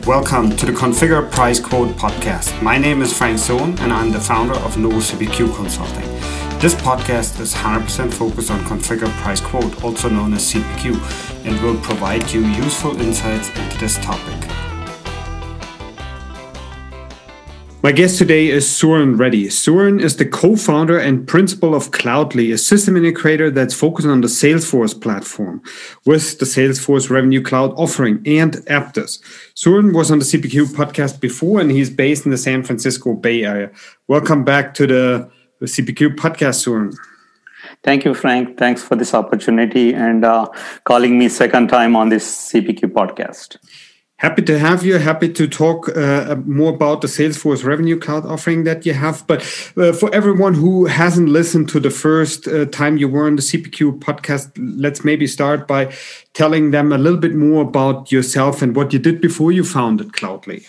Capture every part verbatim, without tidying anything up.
Welcome to the Configure Price Quote podcast. My name is Frank Sohn and I'm the founder of Novo C P Q Consulting. This podcast is one hundred percent focused on Configure Price Quote, also known as C P Q, and will provide you useful insights into this topic. My guest today is Suren Reddy. Suren is the co-founder and principal of Cloudly, a system integrator that's focused on the Salesforce platform with the Salesforce Revenue Cloud offering and Aptos. Suren was on the C P Q podcast before, and he's based in the San Francisco Bay Area. Welcome back to the, the C P Q podcast, Suren. Thank you, Frank. Thanks for this opportunity and uh, calling me second time on this C P Q podcast. Happy to have you. Happy to talk uh, more about the Salesforce Revenue Cloud offering that you have. But uh, for everyone who hasn't listened to the first uh, time you were on the C P Q podcast, let's maybe start by telling them a little bit more about yourself and what you did before you founded Cloudly.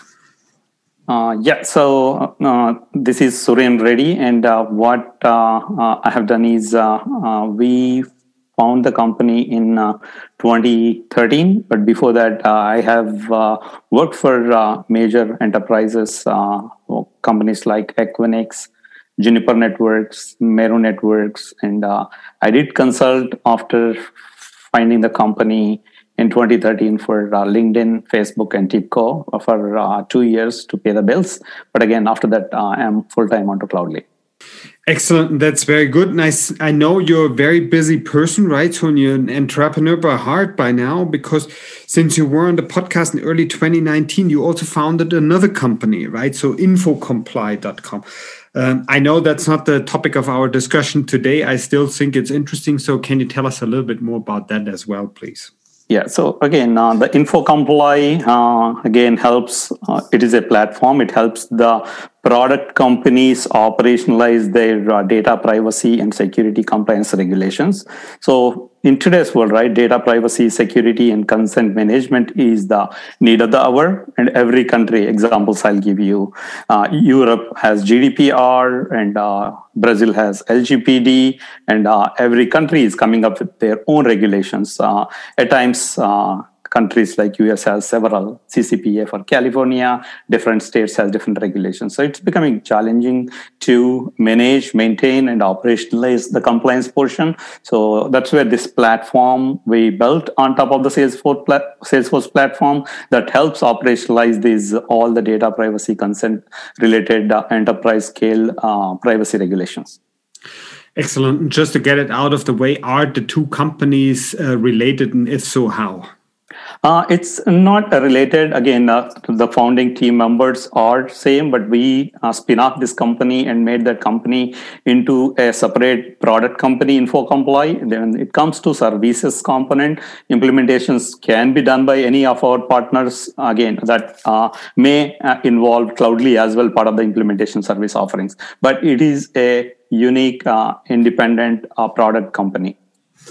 Uh, yeah, so uh, this is Suren Reddy, and uh, what uh, uh, I have done is uh, uh, we found the company in uh, twenty thirteen, but before that uh, I have uh, worked for uh, major enterprises, uh, companies like Equinix, Juniper Networks, Mero Networks, and uh, I did consult after finding the company in twenty thirteen for uh, LinkedIn, Facebook, and TIBCO for uh, two years to pay the bills. But again, after that, uh, I'm full-time onto Cloudly. Excellent. That's very good. And I, I know you're a very busy person, right? So you're an entrepreneur by heart by now, because since you were on the podcast in early twenty nineteen, you also founded another company, right? So infocomply dot com. Um, I know that's not the topic of our discussion today. I still think it's interesting. So can you tell us a little bit more about that as well, please? Yeah, so again, uh, the InfoComply, uh, again, helps, uh, it is a platform, it helps the product companies operationalize their uh, data privacy and security compliance regulations. So in today's world, right, data privacy, security, and consent management is the need of the hour. And every country, examples I'll give you, uh, Europe has G D P R and uh, Brazil has L G P D, and uh, every country is coming up with their own regulations. Uh, at times, uh, countries like U S has several, C C P A for California, different states has different regulations. So it's becoming challenging to manage, maintain, and operationalize the compliance portion. So that's where this platform we built on top of the Salesforce, plat- Salesforce platform that helps operationalize these all the data privacy consent related uh, enterprise scale uh, privacy regulations. Excellent. Just to get it out of the way, are the two companies uh, related, and if so, how? Uh, it's not related. Again, uh, the founding team members are same, but we uh, spin off this company and made that company into a separate product company, InfoComply. Then it comes to services component. Implementations can be done by any of our partners. Again, that uh, may uh, involve Cloudly as well, part of the implementation service offerings. But it is a unique, uh, independent uh, product company.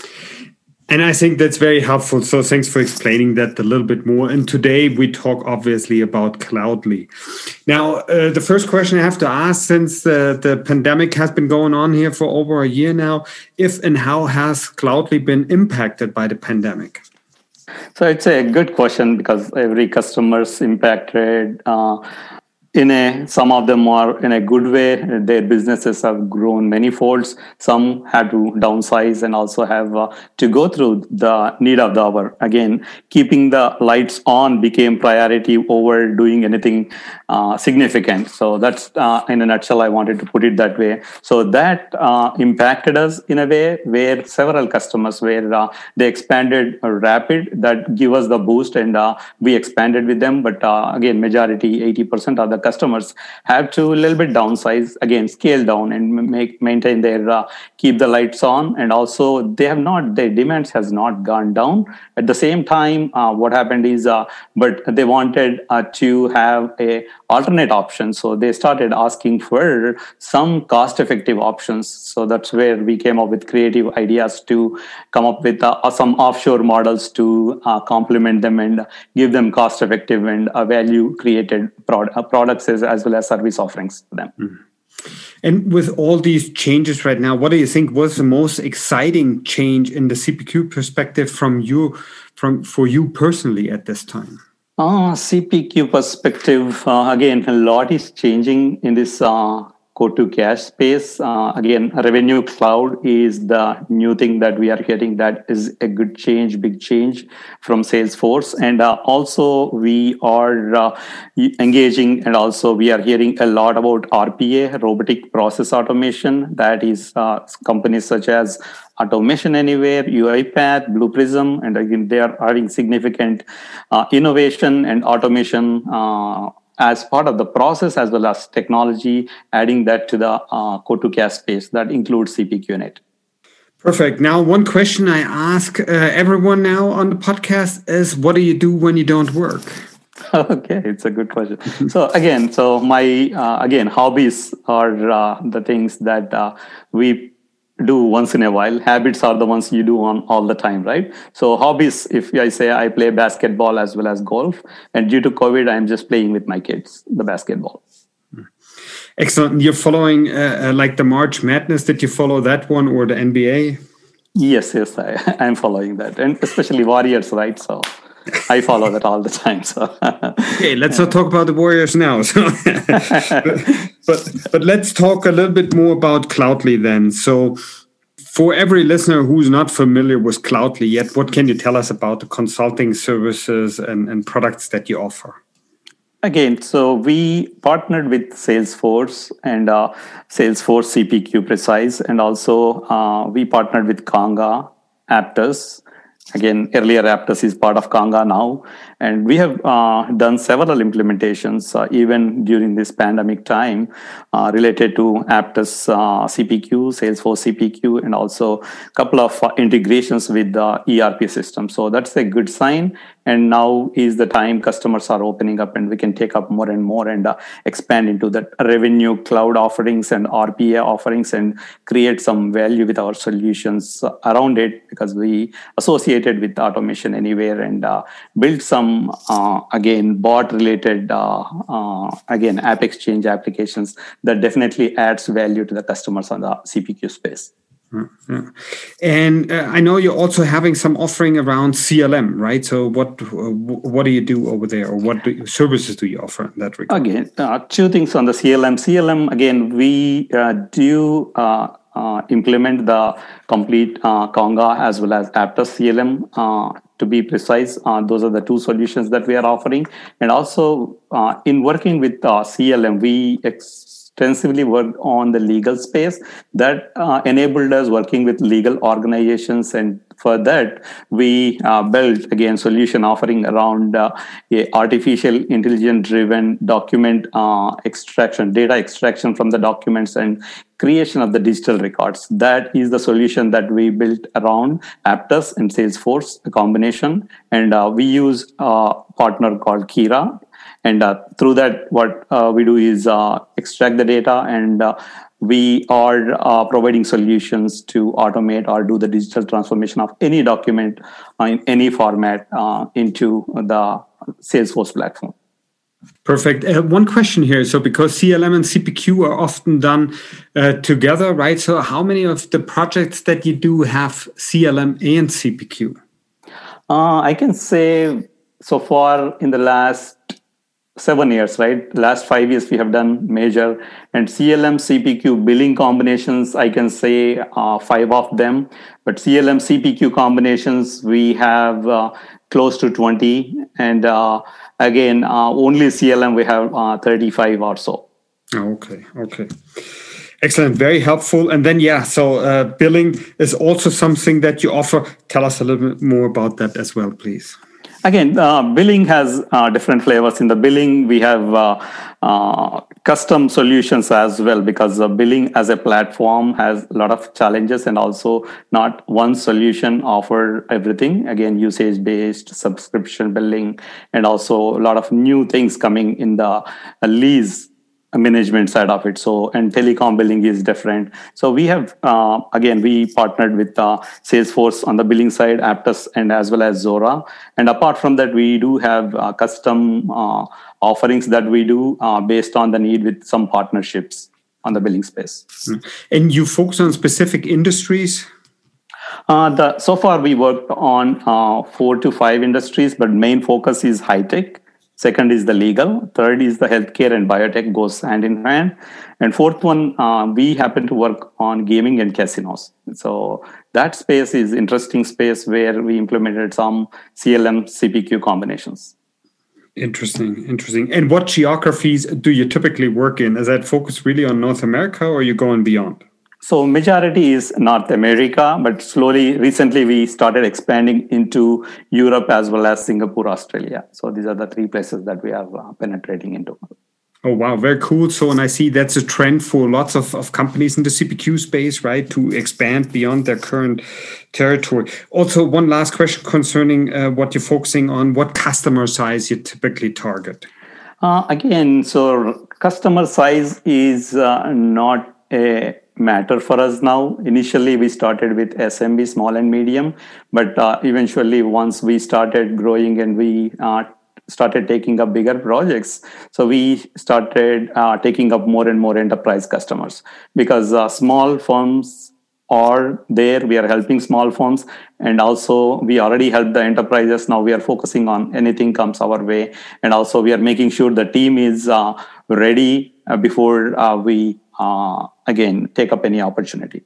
And I think that's very helpful. So thanks for explaining that a little bit more. And today we talk obviously about Cloudly. Now, uh, the first question I have to ask, since uh, the pandemic has been going on here for over a year now, if and how has Cloudly been impacted by the pandemic? So it's a good question because every customer's impacted. Uh, In a, some of them are in a good way. Their businesses have grown many folds. Some had to downsize and also have uh, to go through the need of the hour. Again, keeping the lights on became priority over doing anything uh, significant. So that's uh, in a nutshell, I wanted to put it that way. So that uh, impacted us in a way where several customers where uh, they expanded uh, rapid, that give us the boost, and uh, we expanded with them. But uh, again, majority, eighty percent of the customers have to a little bit downsize, again, scale down and make maintain their, uh, keep the lights on. And also they have not, their demands has not gone down. At the same time, uh, what happened is, uh, but they wanted uh, to have a alternate option. So they started asking for some cost-effective options. So that's where we came up with creative ideas to come up with uh, some offshore models to uh, complement them and give them cost-effective and uh, value-created prod- uh, products as, as well as service offerings for them. Mm-hmm. And with all these changes right now, what do you think was the most exciting change in the C P Q perspective from you, from for you personally at this time? Uh, C P Q perspective, uh, again, a lot is changing in this uh, quote to cash space. Uh, again, Revenue Cloud is the new thing that we are hearing that is a good change, big change from Salesforce. And uh, also we are uh, engaging, and also we are hearing a lot about R P A, robotic process automation. That is uh, companies such as Automation Anywhere, UiPath, Blue Prism, and again, they are having significant uh, innovation and automation uh, as part of the process, as well as technology, adding that to the uh, quote to cash space that includes C P Q in it. Perfect. Now, one question I ask uh, everyone now on the podcast is, what do you do when you don't work? Okay, it's a good question. So again, so my uh, again hobbies are uh, the things that uh, we do once in a while. Habits are the ones you do on all the time, right? So hobbies, if I say I play basketball as well as golf, and due to COVID, I'm just playing with my kids the basketball. Excellent. You're following uh, uh, like the March Madness. Did you follow that one, or the N B A? Yes, yes, I, I'm following that, and especially Warriors, right? So I follow that all the time. So okay, let's not talk about the Warriors now. So but, but but let's talk a little bit more about Cloudly then. So for every listener who's not familiar with Cloudly yet, what can you tell us about the consulting services and, and products that you offer? Again, so we partnered with Salesforce and uh, Salesforce C P Q Precise, and also uh, we partnered with Kanga, Aptus. Again, earlier Aptus is part of Kanga now. And we have uh, done several implementations, uh, even during this pandemic time, uh, related to Aptus uh, C P Q, Salesforce C P Q, and also a couple of uh, integrations with the E R P system. So that's a good sign. And now is the time customers are opening up, and we can take up more and more and uh, expand into the Revenue Cloud offerings and R P A offerings and create some value with our solutions around it, because we associated with Automation Anywhere and uh, build some, uh, again, bot related, uh, uh, again, App Exchange applications that definitely adds value to the customers on the C P Q space. Yeah. And uh, I know you're also having some offering around C L M, right? So what uh, what do you do over there, or what do you, services do you offer in that regard? Again, uh, two things on the C L M. C L M, again, we uh, do uh, uh, implement the complete uh, Kanga as well as Aptus C L M. Uh, to be precise, uh, those are the two solutions that we are offering. And also, uh, in working with uh, C L M, we ex- extensively worked on the legal space that uh, enabled us working with legal organizations, and for that we uh, built again solution offering around uh, a artificial intelligence driven document uh, extraction, data extraction from the documents and creation of the digital records. That is the solution that we built around Aptus and Salesforce, a combination, and uh, we use a partner called Kira. And uh, through that, what uh, we do is uh, extract the data, and uh, we are uh, providing solutions to automate or do the digital transformation of any document uh, in any format uh, into the Salesforce platform. Perfect. Uh, one question here. So because C L M and C P Q are often done uh, together, right? So how many of the projects that you do have C L M and C P Q? Uh, I can say so far in the last seven years, right? Last five years, we have done major, and C L M, C P Q billing combinations, I can say uh, five of them. But C L M, C P Q combinations, we have uh, close to twenty. And uh, again, uh, only C L M, we have uh, thirty-five or so. Okay, okay. Excellent, very helpful. And then, yeah, so uh, billing is also something that you offer. Tell us a little bit more about that as well, please. Again, uh, billing has uh, different flavors. In the billing, we have uh, uh, custom solutions as well, because uh, billing as a platform has a lot of challenges, and also not one solution offer everything. Again, usage-based subscription billing, and also a lot of new things coming in the uh, lease management side of it. So, and telecom billing is different. So we have, uh, again, we partnered with uh, Salesforce on the billing side, Aptus, and as well as Zora. And apart from that, we do have uh, custom uh, offerings that we do uh, based on the need with some partnerships on the billing space. And you focus on specific industries? Uh, the, so far, we worked on uh, four to five industries, but main focus is high tech. Second is the legal. Third is the healthcare and biotech goes hand in hand. And fourth one, uh, we happen to work on gaming and casinos. So that space is interesting space where we implemented some C L M C P Q combinations. Interesting, interesting. And what geographies do you typically work in? Is that focused really on North America, or are you going beyond? So majority is North America, but slowly, recently we started expanding into Europe as well as Singapore, Australia. So these are the three places that we are uh, penetrating into. Oh, wow. Very cool. So, and I see that's a trend for lots of, of companies in the C P Q space, right? To expand beyond their current territory. Also, one last question concerning uh, what you're focusing on, what customer size you typically target? Uh, again, so customer size is uh, not a matter for us now. Initially, we started with S M B, small and medium, but uh, eventually once we started growing and we uh, started taking up bigger projects, so we started uh, taking up more and more enterprise customers, because uh, small firms are there. We are helping small firms, and also we already help the enterprises. Now we are focusing on anything comes our way, and also we are making sure the team is uh, ready uh, before uh, we uh, again take up any opportunity.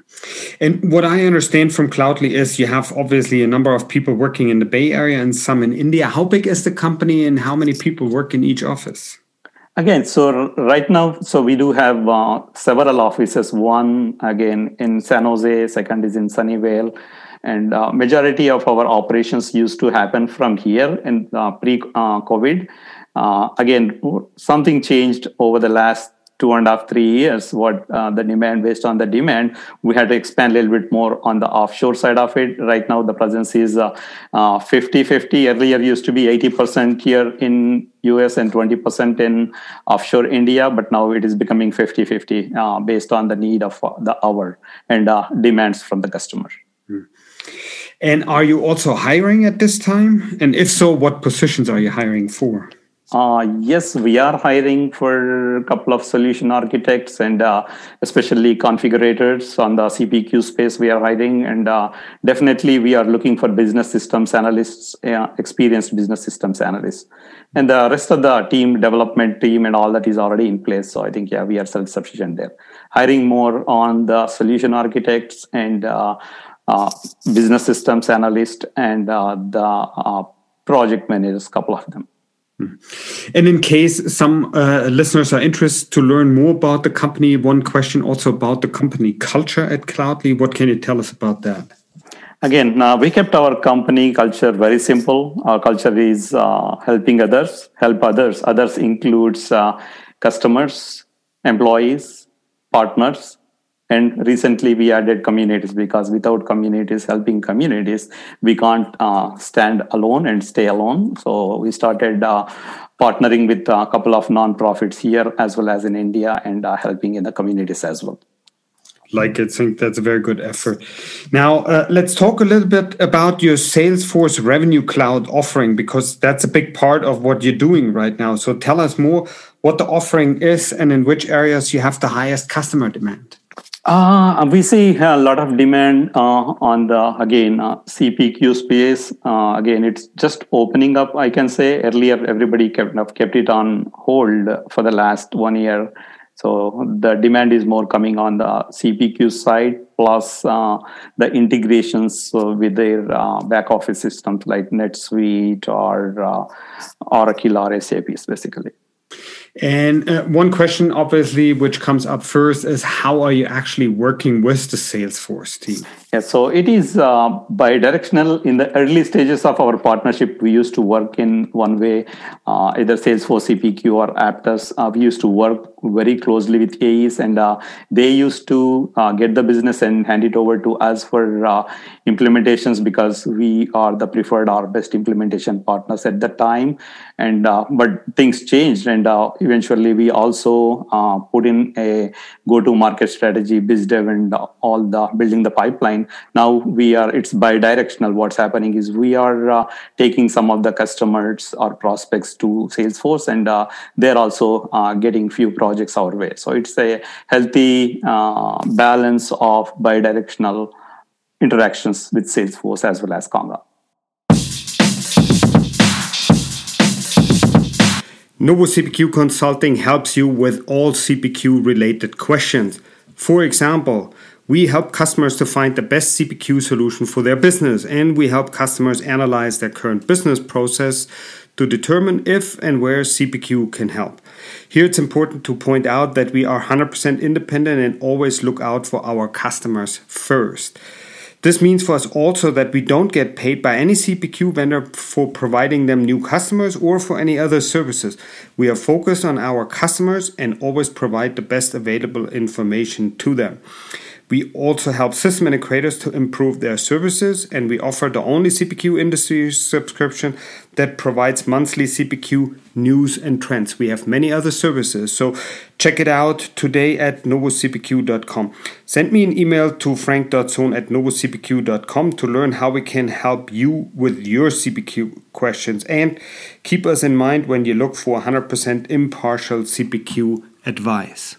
And what I understand from Cloudly is you have obviously a number of people working in the Bay Area and some in India. How big is the company and how many people work in each office? Again, so right now, so we do have uh, several offices. One, again, in San Jose, second is in Sunnyvale. And uh, majority of our operations used to happen from here in uh, pre-COVID. Uh, again, something changed over the last two and a half, three years, what uh, the demand, based on the demand, we had to expand a little bit more on the offshore side of it. Right now, the presence is uh, uh, fifty fifty. Earlier used to be eighty percent here in U S and twenty percent in offshore India, but now it is becoming fifty fifty uh, based on the need of uh, the hour and uh, demands from the customer. Hmm. And are you also hiring at this time? And if so, what positions are you hiring for? Uh, yes, we are hiring for a couple of solution architects and uh, especially configurators on the C P Q space we are hiring. And uh, definitely we are looking for business systems analysts, uh, experienced business systems analysts. And the rest of the team, development team and all that is already in place. So I think, yeah, we are self-sufficient there. Hiring more on the solution architects and uh, uh, business systems analyst and uh, the uh, project managers, couple of them. And in case some uh, listeners are interested to learn more about the company, one question also about the company culture at Cloudly. What can you tell us about that? Again, uh, we kept our company culture very simple. Our culture is uh, helping others, help others. Others includes uh, customers, employees, partners. And recently we added communities, because without communities, helping communities, we can't uh, stand alone and stay alone. So we started uh, partnering with a couple of nonprofits here as well as in India, and uh, helping in the communities as well. Like, I think that's a very good effort. Now, uh, let's talk a little bit about your Salesforce Revenue Cloud offering, because that's a big part of what you're doing right now. So tell us more what the offering is and in which areas you have the highest customer demand. Uh, we see a lot of demand uh, on the, again, uh, C P Q space. Uh, again, it's just opening up, I can say. Earlier, everybody kept, kept it on hold for the last one year. So the demand is more coming on the C P Q side, plus uh, the integrations uh, with their uh, back office systems like NetSuite or uh, Oracle or S A P, basically. And uh, one question, obviously, which comes up first is, how are you actually working with the Salesforce team? Yeah, so it is uh, bi-directional. In the early stages of our partnership, we used to work in one way, uh, either Salesforce C P Q or Aptus. Uh, we used to work very closely with A Es, and uh, they used to uh, get the business and hand it over to us for uh, implementations, because we are the preferred or best implementation partners at the time. And uh, but things changed, and uh, eventually we also uh, put in a go-to-market strategy, biz dev, and all the building the pipeline. Now we are, it's bi-directional. What's happening is we are uh, taking some of the customers or prospects to Salesforce, and uh, they're also uh, getting few projects our way. So it's a healthy uh, balance of bi-directional interactions with Salesforce as well as Conga. NovoCPQ Consulting helps you with all C P Q related questions. For example, we help customers to find the best C P Q solution for their business, and we help customers analyze their current business process to determine if and where C P Q can help. Here it's important to point out that we are one hundred percent independent and always look out for our customers first. This means for us also that we don't get paid by any C P Q vendor for providing them new customers or for any other services. We are focused on our customers and always provide the best available information to them. We also help system integrators to improve their services, and we offer the only C P Q industry subscription that provides monthly C P Q news and trends. We have many other services, so check it out today at novo c p q dot com. Send me an email to frank dot zone at novo c p q dot com to learn how we can help you with your C P Q questions, and keep us in mind when you look for one hundred percent impartial C P Q advice.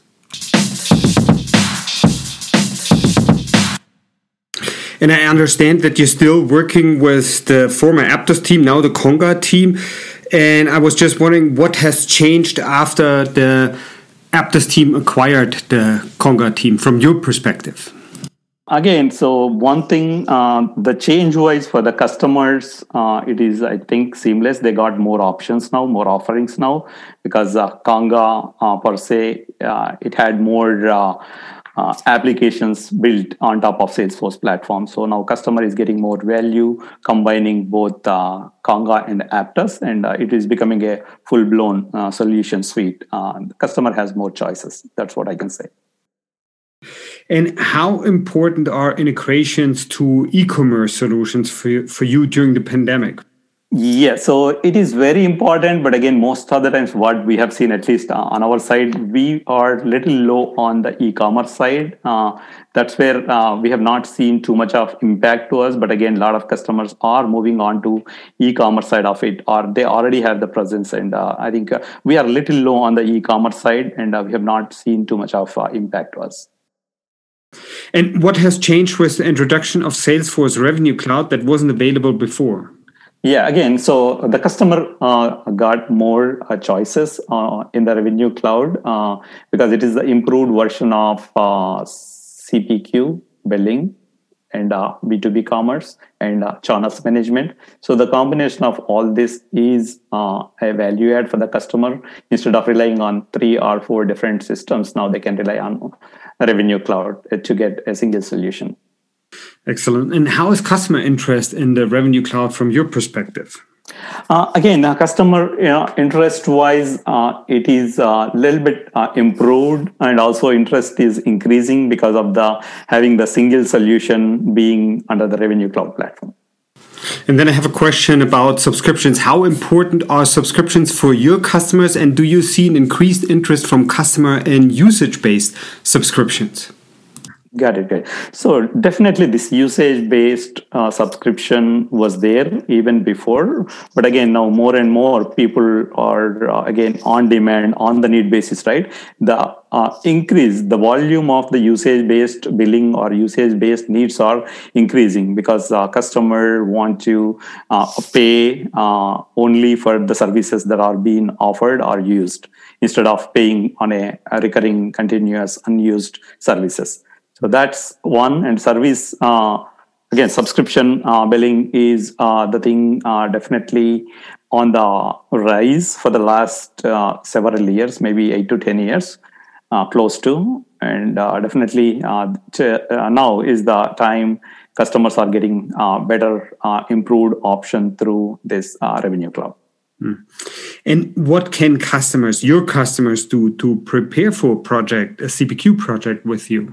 And I understand that you're still working with the former Aptos team, now the Conga team. And I was just wondering what has changed after the Aptos team acquired the Conga team from your perspective. Again, so one thing, uh, the change-wise for the customers, uh, it is, I think, seamless. They got more options now, more offerings now, because uh, Conga, uh, per se, uh, it had more uh, uh, applications built on top of Salesforce platform. So now customer is getting more value, combining both uh, Conga and Aptos, and uh, it is becoming a full-blown uh, solution suite. Uh, the customer has more choices. That's what I can say. And how important are integrations to e-commerce solutions for you, for you during the pandemic? Yeah, so it is very important. But again, most of the times what we have seen, at least on our side, we are a little low on the e-commerce side. Uh, that's where uh, we have not seen too much of impact to us. But again, a lot of customers are moving on to e-commerce side of it, or they already have the presence. And uh, I think uh, we are a little low on the e-commerce side, and uh, we have not seen too much of uh, impact to us. And what has changed with the introduction of Salesforce Revenue Cloud that wasn't available before? Yeah, again, so the customer uh, got more uh, choices uh, in the Revenue Cloud uh, because it is the improved version of uh, C P Q, billing, and uh, B two B commerce, and uh, channels management. So the combination of all this is uh, a value add for the customer. Instead of relying on three or four different systems, now they can rely on Revenue Cloud to get a single solution. Excellent. And how is customer interest in the Revenue Cloud from your perspective? Uh, again, uh, customer you know, interest-wise, uh, it is a little bit uh, improved, and also interest is increasing because of the having the single solution being under the Revenue Cloud platform. And then I have a question about subscriptions. How important are subscriptions for your customers, and do you see an increased interest from customer in usage-based subscriptions? Got it. Got it. So definitely this usage-based uh, subscription was there even before. But again, now more and more people are, uh, again, on demand, on the need basis, right? The uh, increase, the volume of the usage-based billing or usage-based needs are increasing because uh, customer want to uh, pay uh, only for the services that are being offered or used instead of paying on a, a recurring, continuous, unused services. So that's one. And service, uh, again, subscription uh, billing is uh, the thing uh, definitely on the rise for the last uh, several years, maybe eight to ten years, uh, close to. And uh, definitely uh, to, uh, now is the time customers are getting uh, better, uh, improved option through this uh, Revenue Cloud. Mm. And what can customers, your customers, do to prepare for a project, a C P Q project with you?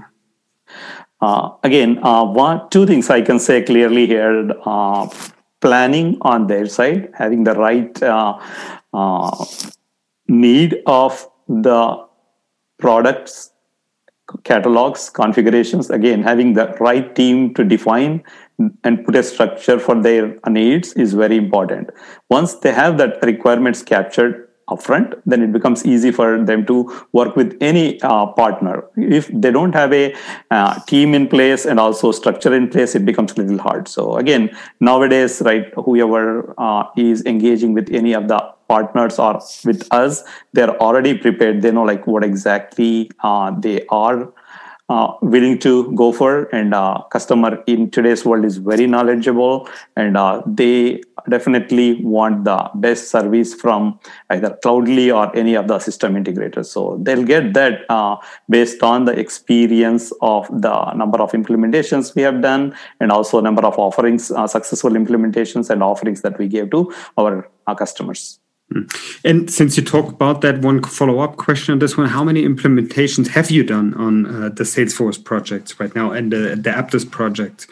Uh, again, uh, one, two things I can say clearly here. Uh, planning on their side, having the right uh, uh, need of the products, catalogs, configurations. Again, having the right team to define and put a structure for their needs is very important. Once they have that requirements captured upfront, then it becomes easy for them to work with any uh, partner. If they don't have a uh, team in place and also structure in place, it becomes a little hard. So again, nowadays, right, whoever uh, is engaging with any of the partners or with us, they're already prepared. They know like what exactly uh, they are uh, willing to go for. And uh, customer in today's world is very knowledgeable, and uh, they definitely want the best service from either Cloudly or any of the system integrators. So they'll get that uh, based on the experience of the number of implementations we have done, and also number of offerings, uh, successful implementations and offerings that we gave to our, our customers. And since you talk about that, one follow-up question on this one: how many implementations have you done on uh, the Salesforce projects right now and the, the Apttus project?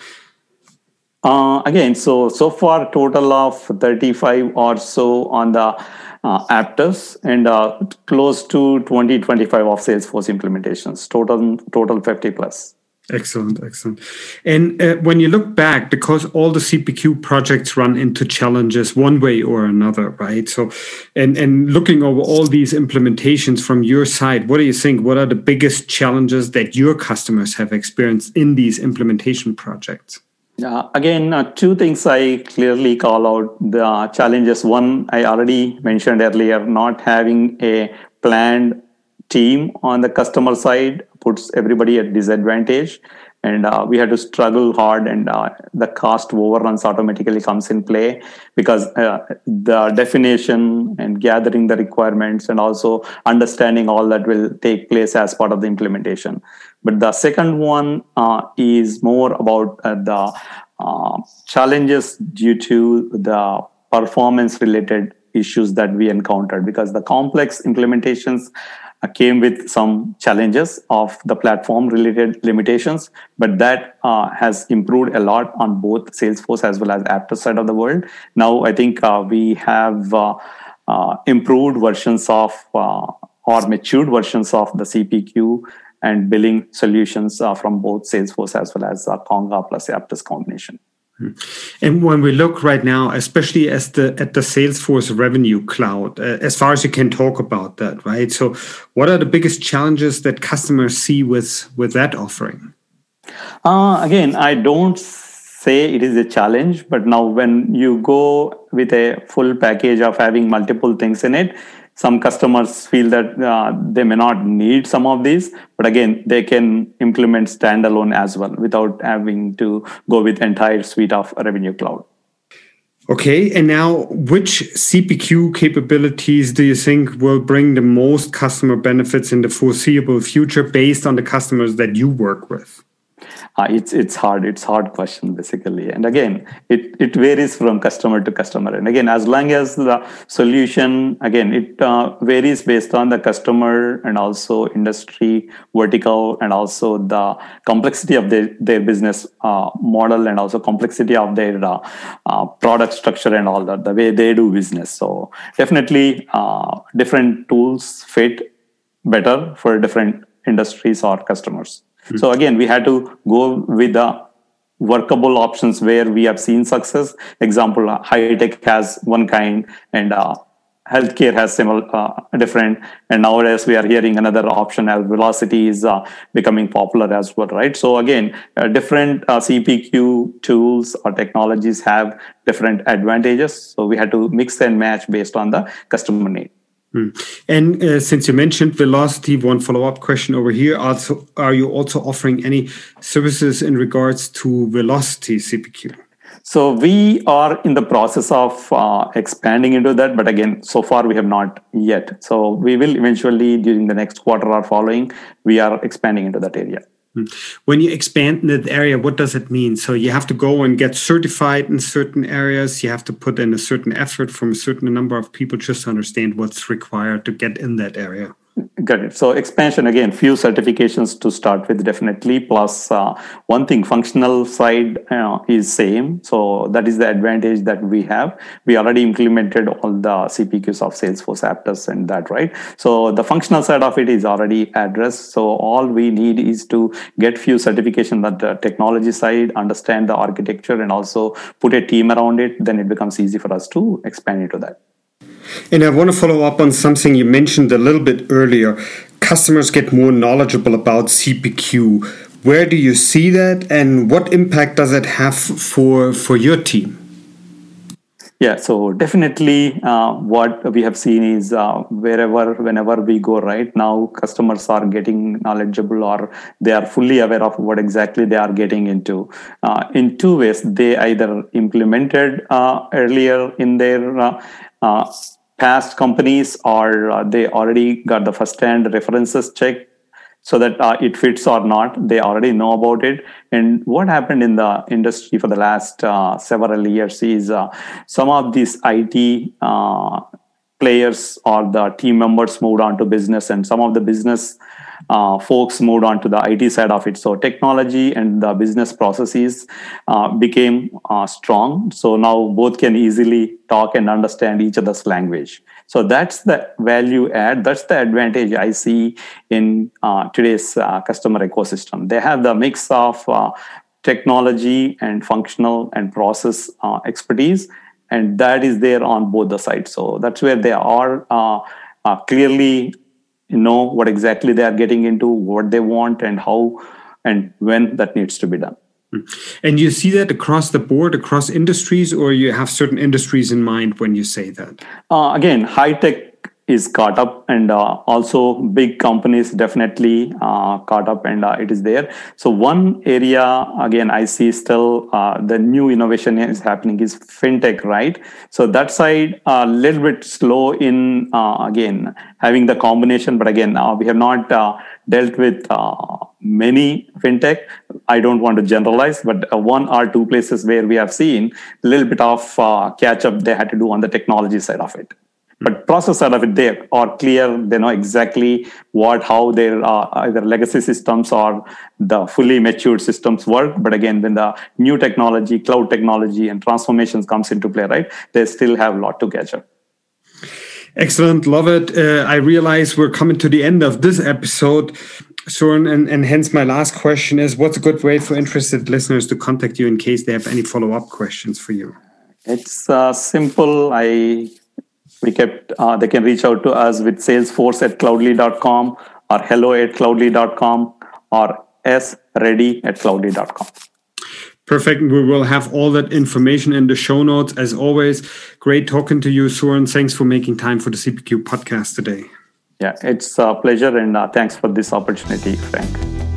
Uh, again, so so far total of thirty-five or so on the uh, Apttus, and uh, close to twenty, twenty-five of Salesforce implementations. Total total fifty plus. Excellent, excellent. And uh, when you look back, because all the C P Q projects run into challenges one way or another, right? So, and, and looking over all these implementations from your side, what do you think? What are the biggest challenges that your customers have experienced in these implementation projects? Uh, again, uh, two things I clearly call out the challenges. One, I already mentioned earlier, not having a planned team on the customer side puts everybody at disadvantage, and uh, we had to struggle hard, and uh, the cost overruns automatically comes in play, because uh, the definition and gathering the requirements and also understanding all that will take place as part of the implementation. But the second one uh, is more about uh, the uh, challenges due to the performance related issues that we encountered, because the complex implementations came with some challenges of the platform related limitations, but that uh, has improved a lot on both Salesforce as well as Apttus side of the world. Now, I think uh, we have uh, uh, improved versions of uh, or matured versions of the C P Q and billing solutions uh, from both Salesforce as well as uh, Conga plus Apttus combination. And when we look right now, especially as the at the Salesforce Revenue Cloud, uh, as far as you can talk about that, right? So what are the biggest challenges that customers see with, with that offering? Uh, again, I don't say it is a challenge, but now when you go with a full package of having multiple things in it, some customers feel that uh, they may not need some of these, but again, they can implement standalone as well without having to go with entire suite of Revenue Cloud. Okay, and now which C P Q capabilities do you think will bring the most customer benefits in the foreseeable future based on the customers that you work with? Uh, it's it's hard. It's hard question basically, and again, it it varies from customer to customer. And again, as long as the solution, again, it uh, varies based on the customer and also industry vertical, and also the complexity of their their business uh, model, and also complexity of their uh, uh, product structure and all that, the way they do business. So definitely, uh, different tools fit better for different industries or customers. Mm-hmm. So again, we had to go with the workable options where we have seen success. Example, uh, high tech has one kind, and uh, healthcare has similar, uh, different. And nowadays we are hearing another option as Velocity is uh, becoming popular as well, right? So again, uh, different uh, C P Q tools or technologies have different advantages. So we had to mix and match based on the customer need. Hmm. And uh, since you mentioned Velocity, one follow-up question over here. Also, are you also offering any services in regards to Velocity C P Q? So we are in the process of uh, expanding into that, but again, so far we have not yet. So we will eventually, during the next quarter or following, we are expanding into that area. When you expand in that area, what does it mean? So you have to go and get certified in certain areas. You have to put in a certain effort from a certain number of people just to understand what's required to get in that area. Got it. So expansion, again, few certifications to start with, definitely. Plus uh, one thing, functional side uh, is same. So that is the advantage that we have. We already implemented all the C P Qs of Salesforce, Apttus and that, right? So the functional side of it is already addressed. So all we need is to get few certification that the technology side, understand the architecture, and also put a team around it. Then it becomes easy for us to expand into that. And I want to follow up on something you mentioned a little bit earlier. Customers get more knowledgeable about C P Q. Where do you see that, and what impact does it have for, for your team? Yeah, so definitely uh, what we have seen is uh, wherever, whenever we go right now, customers are getting knowledgeable or they are fully aware of what exactly they are getting into. Uh, in two ways, they either implemented uh, earlier in their uh, uh, past companies or uh, they already got the first-hand references checked so that uh, it fits or not. They already know about it. And what happened in the industry for the last uh, several years is uh, some of these I T uh, players or the team members moved on to business, and some of the business uh, folks moved on to the I T side of it. So technology and the business processes uh, became uh, strong. So now both can easily talk and understand each other's language. So that's the value add. That's the advantage I see in uh, today's uh, customer ecosystem. They have the mix of uh, technology and functional and process uh, expertise, and that is there on both the sides. So that's where they are uh, uh, clearly know what exactly they are getting into, what they want, and how and when that needs to be done. And you see that across the board, across industries, or you have certain industries in mind when you say that? Uh, again, high tech is caught up, and uh, also big companies definitely uh, caught up, and uh, it is there. So one area, again, I see still uh, the new innovation is happening is fintech, right? So that side a uh, little bit slow in, uh, again, having the combination. But again, uh, we have not uh, dealt with uh, many fintech. I don't want to generalize, but uh, one or two places where we have seen a little bit of uh, catch up they had to do on the technology side of it. But process side of it, they are clear. They know exactly what, how their uh, either legacy systems or the fully matured systems work. But again, when the new technology, cloud technology and transformations comes into play, right, they still have a lot to catch up. Excellent. Love it. Uh, I realize we're coming to the end of this episode, Suren, and, and hence my last question is, what's a good way for interested listeners to contact you in case they have any follow-up questions for you? It's uh, simple. I... We kept, uh, they can reach out to us with salesforce at cloudly dot com or hello at cloudly dot com or sready at cloudly dot com. Perfect. We will have all that information in the show notes. As always, great talking to you, Suren. Thanks for making time for the C P Q podcast today. Yeah, it's a pleasure, and uh, thanks for this opportunity, Frank.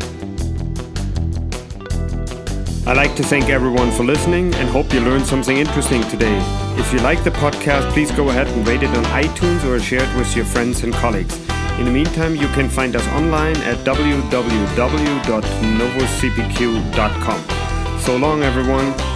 I'd like to thank everyone for listening and hope you learned something interesting today. If you like the podcast, please go ahead and rate it on iTunes or share it with your friends and colleagues. In the meantime, you can find us online at w w w dot novo c p q dot com. So long, everyone.